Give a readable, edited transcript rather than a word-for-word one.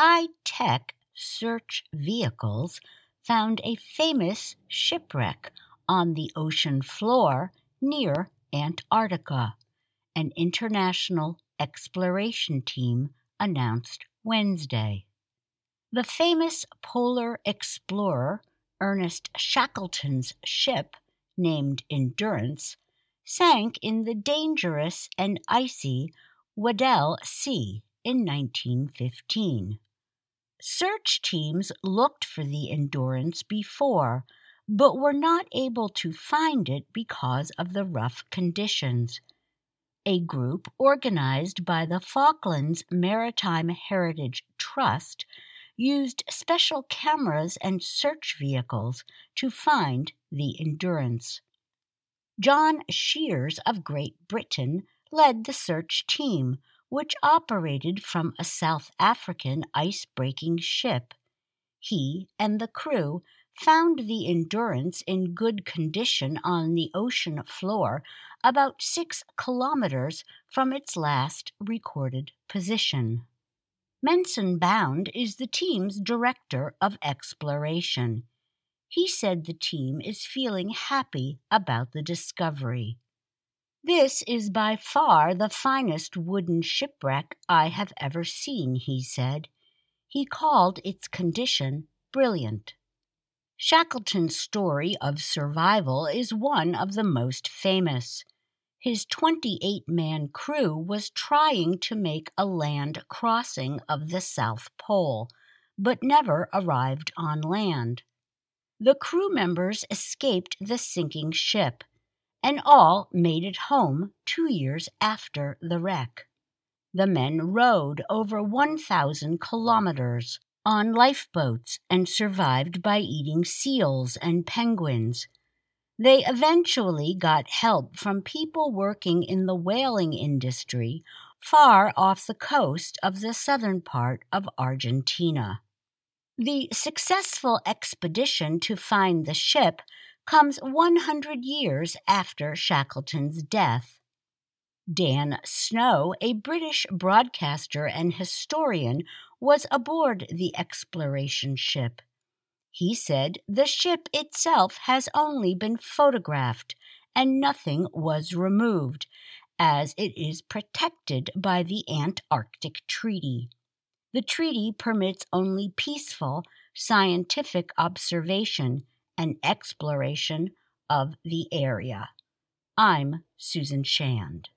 high-tech search vehicles found a famous shipwreck on the ocean floor near Antarctica, an international exploration team announced Wednesday. The famous polar explorer Ernest Shackleton's ship, named Endurance, sank in the dangerous and icy Weddell Sea in 1915. Search teams looked for the Endurance before, but were not able to find it because of the rough conditions. A group organized by the Falklands Maritime Heritage Trust used special cameras and search vehicles to find the Endurance. John Shears of Great Britain led the search team, which operated from a South African ice-breaking ship. He and the crew found the Endurance in good condition on the ocean floor about 6 kilometers from its last recorded position. Menson Bound is the team's director of exploration. He said the team is feeling happy about the discovery. "This is by far the finest wooden shipwreck I have ever seen," he said. He called its condition brilliant. Shackleton's story of survival is one of the most famous. His 28-man crew was trying to make a land crossing of the South Pole, but never arrived on land. The crew members escaped the sinking ship, and all made it home 2 years after the wreck. The men rowed over 1,000 kilometers on lifeboats and survived by eating seals and penguins. They eventually got help from people working in the whaling industry far off the coast of the southern part of Argentina. The successful expedition to find the ship comes 100 years after Shackleton's death. Dan Snow, a British broadcaster and historian, was aboard the exploration ship. He said the ship itself has only been photographed and nothing was removed, as it is protected by the Antarctic Treaty. The treaty permits only peaceful, scientific observation and exploration of the area. I'm Susan Shand.